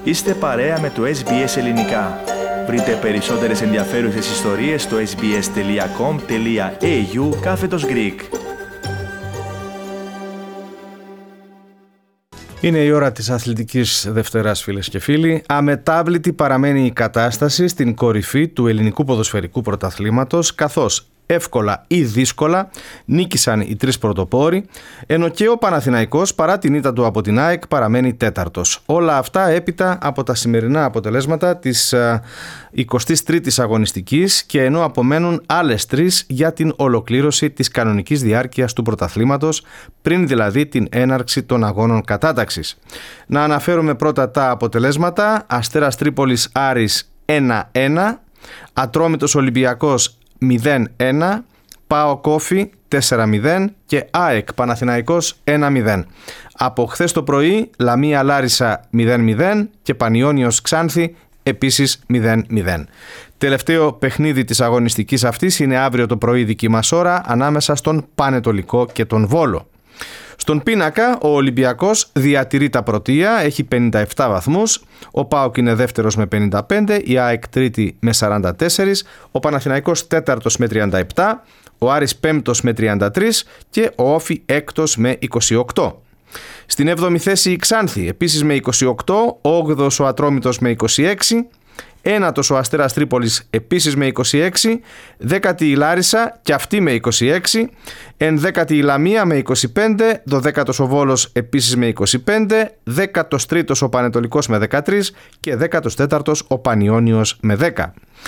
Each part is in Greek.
Είστε παρέα με το SBS Ελληνικά. Βρείτε περισσότερες ενδιαφέρουσες ιστορίες στο sbs.com.au/Greek. Είναι η ώρα της αθλητικής Δευτέρας, φίλες και φίλοι. Αμετάβλητη παραμένει η κατάσταση στην κορυφή του ελληνικού ποδοσφαιρικού πρωταθλήματος, καθώς εύκολα ή δύσκολα νίκησαν οι τρεις πρωτοπόροι, ενώ και ο Παναθηναϊκός, παρά την ήττα του από την ΑΕΚ, παραμένει τέταρτος. Όλα αυτά έπειτα από τα σημερινά αποτελέσματα της 23ης αγωνιστικής, και ενώ απομένουν άλλες τρεις για την ολοκλήρωση της κανονικής διάρκειας του πρωταθλήματος, πριν δηλαδή την έναρξη των αγώνων κατάταξης. Να αναφέρουμε πρώτα τα αποτελέσματα. Αστέρας Τρίπολης Άρης 1-1, Ατρόμητος Ολυμπιακός 0-1, ΠΑΟΚ Όφη 4-0 και ΑΕΚ Παναθηναϊκός 1-0. Από χθες το πρωί Λαμία Λάρισα 0-0 και Πανιώνιος Ξάνθη επίσης 0-0. Τελευταίο παιχνίδι της αγωνιστικής αυτής είναι αύριο το πρωί δική μας ώρα, ανάμεσα στον Πανετολικό και τον Βόλο. Στον πίνακα ο Ολυμπιακός διατηρεί τα πρωτεία, έχει 57 βαθμούς, ο ΠΑΟΚ είναι δεύτερος με 55, η ΑΕΚ τρίτη με 44, ο Παναθηναϊκός τέταρτος με 37, ο Άρης πέμπτος με 33 και ο Όφη έκτος με 28. Στην 7η θέση η Ξάνθη επίσης με 28, 8ος ο Ατρόμητος με 26, ένατος ο Αστέρας Τρίπολης επίσης με 26, 10η η Λάρισα και αυτή με 26, 11η η Λαμία με 25, 12ος ο Βόλος επίσης με 25, 13ος ο Πανετολικός με 13 και 14ος ο Πανιώνιος με 10.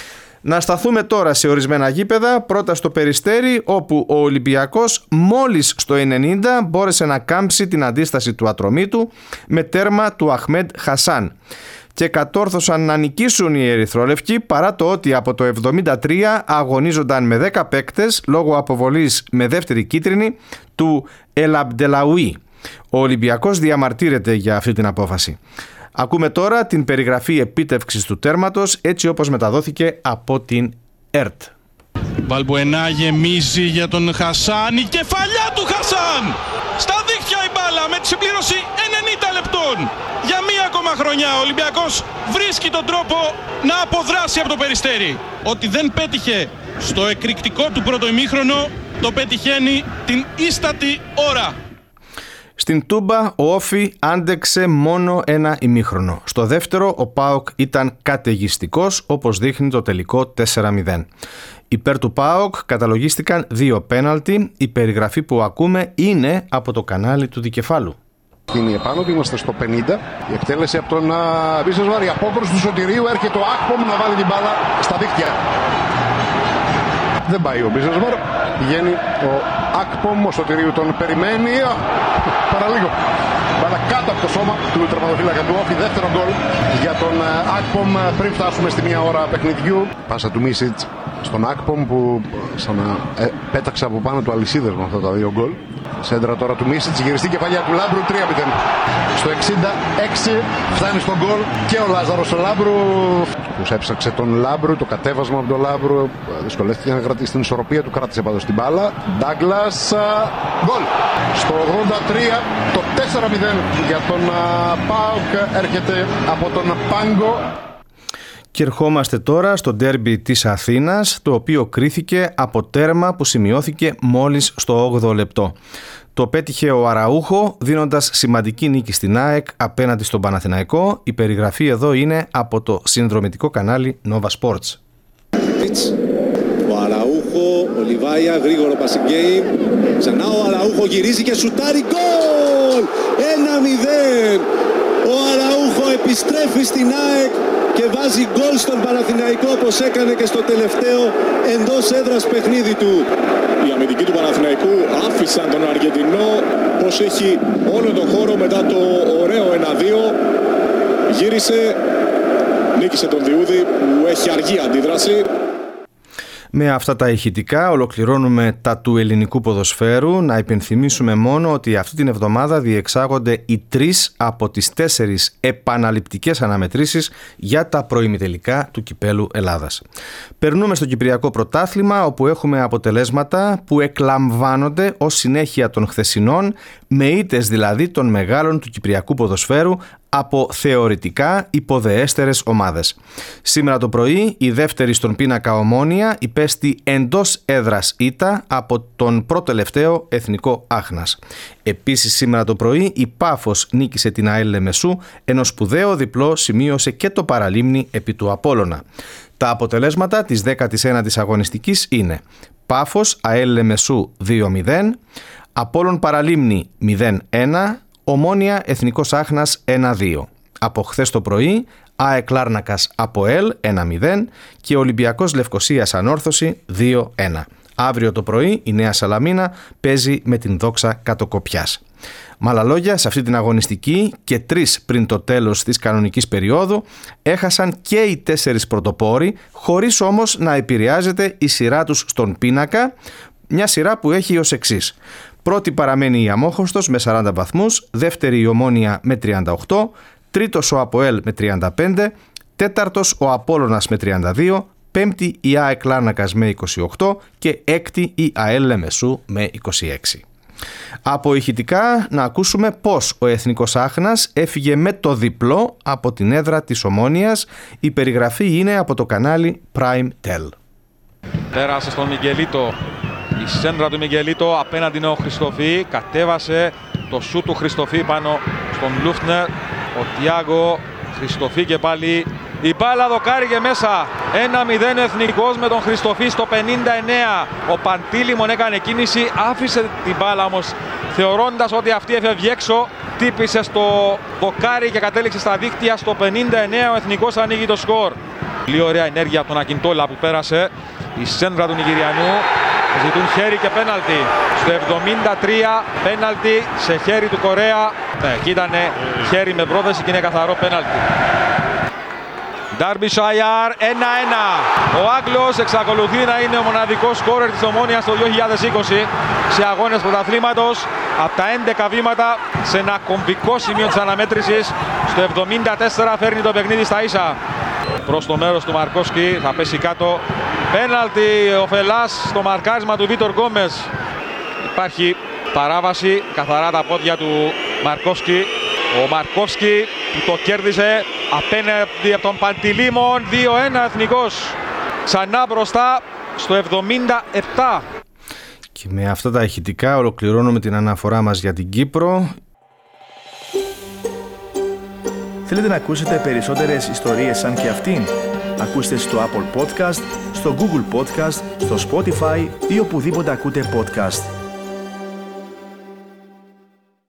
Να σταθούμε τώρα σε ορισμένα γήπεδα, πρώτα στο Περιστέρι, όπου ο Ολυμπιακός μόλις στο 90 μπόρεσε να κάμψει την αντίσταση του Ατρομήτου με τέρμα του Αχμέντ Χασάν, και κατόρθωσαν να νικήσουν οι ερυθρόλευκοι, παρά το ότι από το 73 αγωνίζονταν με 10 παίκτες λόγω αποβολής με δεύτερη κίτρινη του Ελαμπντελαουί. Ο Ολυμπιακός διαμαρτύρεται για αυτή την απόφαση. Ακούμε τώρα την περιγραφή επίτευξης του τέρματος, έτσι όπως μεταδόθηκε από την ΕΡΤ. Μπαλμπουενά γεμίζει για τον Χασάν, η κεφαλιά του Χασάν! Στα δίχτυα η μπάλα με τη συμπλήρωση 90 λεπτών. Για μία ακόμα χρονιά ο Ολυμπιακός βρίσκει τον τρόπο να αποδράσει από το Περιστέρι. Ότι δεν πέτυχε στο εκρηκτικό του πρώτο ημίχρονο, το πετυχαίνει την ίστατη ώρα. Στην Τούμπα ο Όφη άντεξε μόνο ένα ημίχρονο. Στο δεύτερο ο ΠΑΟΚ ήταν καταιγιστικός, όπως δείχνει το τελικό 4-0. Υπέρ του ΠΑΟΚ καταλογίστηκαν 2 πέναλτι. Η περιγραφή που ακούμε είναι από το κανάλι του Δικεφάλου. Είναι επάνω, είμαστε στο 50. Η εκτέλεση από τον Μπίσεσβαρ, η απόκρουση του Σωτηρίου, έρχεται ο Ακπομ να βάλει την μπάλα στα δίχτυα. Δεν πάει ο Μπίσεσβαρ, πηγαίνει ο Ακπομ, ο Σωτηρίου τον περιμένει. Παραλίγο. Μπάλα κάτω από το σώμα του τερματοφύλακα του Όφη. Δεύτερο γκολ για τον Ακπομ πριν φτάσουμε στη μία ώρα παιχνιδιού. Πάσα του Μίσιτς στον Ακπομ που πέταξε από πάνω του αλυσίδες με αυτά τα 2 γκολ. Σέντρα τώρα του Μίσιτς, γυριστή κεφαλιά του Λάμπρου, 3-0. Στο 66 φτάνει στον γκολ και ο Λάζαρος ο Λάμπρου, που έψαξε τον Λάμπρου, το κατέβασμα από τον Λάμπρου, δυσκολεύτηκε να κρατήσει την ισορροπία του, κράτησε πάντως την μπάλα. Ντάγκλας, γκολ. Στο 83 το 4-0 για τον ΠΑΟΚ έρχεται από τον Πάγκο. Και ερχόμαστε τώρα στο ντέρμπι της Αθήνας, το οποίο κρίθηκε από τέρμα που σημειώθηκε μόλις στο 8ο λεπτό. Το πέτυχε ο Αραούχο, δίνοντας σημαντική νίκη στην ΑΕΚ απέναντι στον Παναθηναϊκό. Η περιγραφή εδώ είναι από το συνδρομητικό κανάλι Nova Sports. Ο Αραούχο, ο Λιβάια, γρήγορο passing game. Ξανά ο Αραούχο γυρίζει και σουτάρει, γκολ! 1-0. Ο Αραούχο επιστρέφει στην ΑΕΚ και βάζει γκολ στον Παναθηναϊκό, όπως έκανε και στο τελευταίο εντός έδρας παιχνίδι του. Οι αμυντικοί του Παναθηναϊκού άφησαν τον Αργεντινό πως έχει όλο τον χώρο μετά το ωραίο 1-2. Γύρισε, νίκησε τον Διούδη που έχει αργή αντίδραση. Με αυτά τα ηχητικά ολοκληρώνουμε τα του ελληνικού ποδοσφαίρου. Να υπενθυμίσουμε μόνο ότι αυτή την εβδομάδα διεξάγονται οι 3 από τις 4 επαναληπτικές αναμετρήσεις για τα προημιτελικά του Κυπέλλου Ελλάδας. Περνούμε στο Κυπριακό Πρωτάθλημα, όπου έχουμε αποτελέσματα που εκλαμβάνονται ως συνέχεια των χθεσινών, με ήττες δηλαδή των μεγάλων του κυπριακού ποδοσφαίρου από θεωρητικά υποδεέστερες ομάδες. Σήμερα το πρωί η δεύτερη στον πίνακα Ομόνοια υπέστη εντός έδρας ήττα από τον προτελευταίο Εθνικό Άχνας. Επίσης σήμερα το πρωί η Πάφος νίκησε την ΑΕΛ Λεμεσού, ενώ σπουδαίο διπλό σημείωσε και το Παραλίμνη επί του Απόλλωνα. Τα αποτελέσματα της 19ης αγωνιστικής είναι Πάφος ΑΕΛ Λεμεσού 2-0, Απόλλων Παραλίμνη 0-1, Ομόνοια Εθνικός Άχνας 1-2. Από χθες το πρωί ΑΕΚ Λάρνακας ΑΠΟΕΛ 1-0 και Ολυμπιακός Λευκοσίας Ανόρθωση 2-1. Αύριο το πρωί η Νέα Σαλαμίνα παίζει με την Δόξα Κατοκοπιάς. Με άλλα λόγια, σε αυτή την αγωνιστική και 3 πριν το τέλος της κανονικής περίοδου έχασαν και οι 4 πρωτοπόροι, χωρίς όμως να επηρεάζεται η σειρά τους στον πίνακα, μια σειρά που έχει ως εξής. Πρώτη παραμένει η Αμόχωστος με 40 βαθμούς, δεύτερη η Ομόνοια με 38, τρίτος ο ΑΠΟΕΛ με 35, τέταρτος ο Απόλλωνας με 32, πέμπτη η ΑΕΚ Λάρνακας με 28 και έκτη η ΑΕΛ Λεμεσού με 26. Από ηχητικά να ακούσουμε πως ο Εθνικός Άχνας έφυγε με το διπλό από την έδρα της Ομόνοιας. Η περιγραφή είναι από το κανάλι Prime Tel. Πέρασε στον Μιγγελίτο. Η σέντρα του Μιγγελίτο, απέναντι είναι ο Χριστοφή. Κατέβασε το σου του Χριστοφή πάνω στον Λούφτνερ. Ο Τιάγκο, Χριστοφή και πάλι. Η μπάλα δοκάριγε μέσα. 1-0 Εθνικός με τον Χριστοφή στο 59. Ο Παντήλημον έκανε κίνηση, άφησε την μπάλα όμως θεωρώντας ότι αυτή έφευγε έξω. Τύπησε στο δοκάρι και κατέληξε στα δίχτυα. Στο 59 ο Εθνικός ανοίγει το σκορ. Πολύ ωραία ενέργεια από τον Ακιντόλα που πέρασε. Η σέντρα του Νιγηριανού. Ζητούν χέρι και πέναλτι. Στο 73 πέναλτι σε χέρι του Κορέα. Ναι, εκεί ήταν χέρι με πρόθεση και είναι καθαρό πέναλτι. Ντάρμπισάιρ 1-1. Ο Άγγλος εξακολουθεί να είναι ο μοναδικός σκόρερ της Ομόνοιας το 2020 σε αγώνες πρωταθλήματος. Από τα 11 βήματα σε ένα κομβικό σημείο της αναμέτρησης. Στο 74 φέρνει το παιχνίδι στα ίσα. Προς το μέρος του Μαρκόσκι θα πέσει κάτω. Πέναλτι ο Φελάς στο μαρκάρισμα του Βίτορ Γκόμες. Υπάρχει παράβαση, καθαρά τα πόδια του Μαρκόσκι. Ο Μαρκόσκι που το κέρδισε απέναντι από τον Παντηλήμον. 2-1 Εθνικός. Ξανά μπροστά στο 77. Και με αυτά τα ηχητικά ολοκληρώνουμε την αναφορά μας για την Κύπρο. Θέλετε να ακούσετε περισσότερες ιστορίες σαν και αυτήν? Ακούστε στο Apple Podcast, στο Google Podcast, στο Spotify ή οπουδήποτε ακούτε podcast.